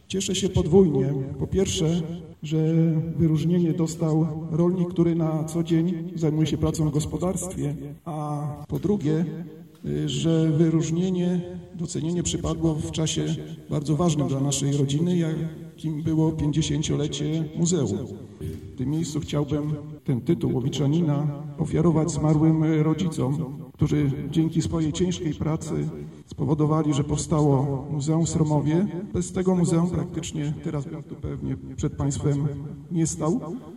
Cieszę się podwójnie. Po pierwsze, że wyróżnienie dostał rolnik, który na co dzień zajmuje się pracą w gospodarstwie, a po drugie, że wyróżnienie, docenienie przypadło w czasie bardzo ważnym dla naszej rodziny, jakim było 50-lecie muzeum. W tym miejscu chciałbym ten tytuł Łowiczanina ofiarować zmarłym rodzicom, którzy dzięki swojej ciężkiej pracy spowodowali, że powstało Muzeum w Sromowie. Bez tego muzeum praktycznie teraz bym tu pewnie przed Państwem nie stał.